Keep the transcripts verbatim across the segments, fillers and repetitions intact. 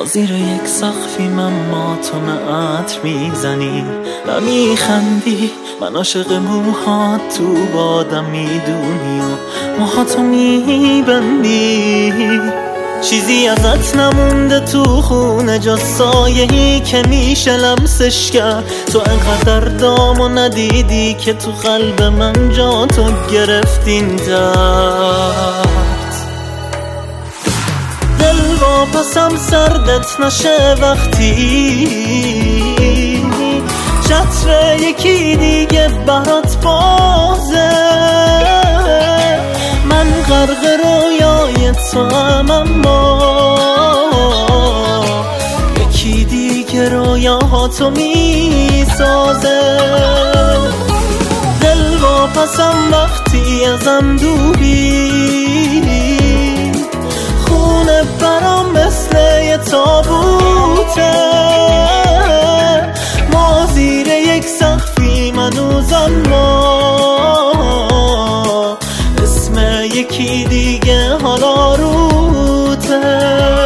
زیر یک سقفی من ماتم میزنی و میخندی. من عاشق موهات تو بادم میدونی و موهاتو میبندی. چیزی ازت نمونده تو خونه جز سایه‌ای که میشه لمسش کرد. تو انقدر دامو ندیدی که تو قلب من جا تو گرفتین تحت. دل واپسم سردت نشه وقتی چتر یکی دیگه برات بازه. من غرق رویای تو هم اما یکی دیگه رویاهاتو میسازه. دل واپسم وقتی ازم دوری خونه برام مثل یه تابوته. ما زیر یک سقفی منوزم ما اسم یکی دیگه حالا روته.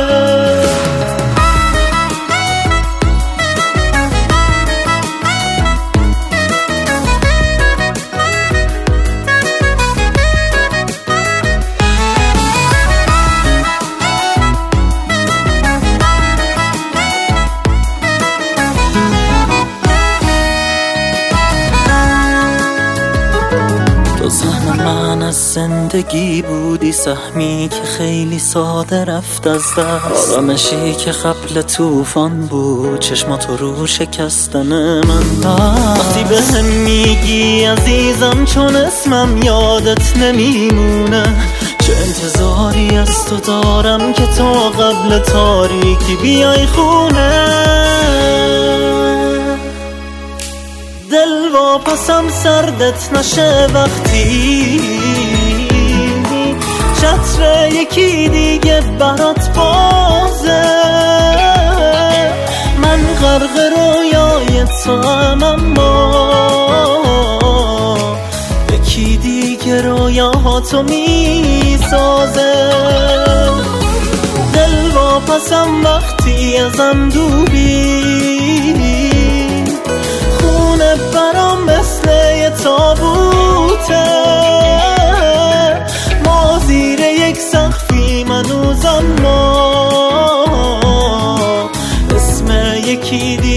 تو سهم من از زندگی بودی، سهمی که خیلی ساده رفت از دست. آرامشی که قبل طوفان بود، چشماتو رو شکستن من بست. وقتی به هم میگی عزیزم چون اسمم یادت نمیمونه، چه انتظاری از تو دارم که تو قبل تاریکی بیای خونه. دل واپسم سردت نشه وقتی چتر یکی دیگه برات بازه. من غرق رویای تو هم اما یکی دیگه رویاهاتو میسازه. دل واپسم وقتی ازم دوری خونه برام مثل یه تابوته. ما زیر یک سقفی منوزم ما اسم یکی دیگه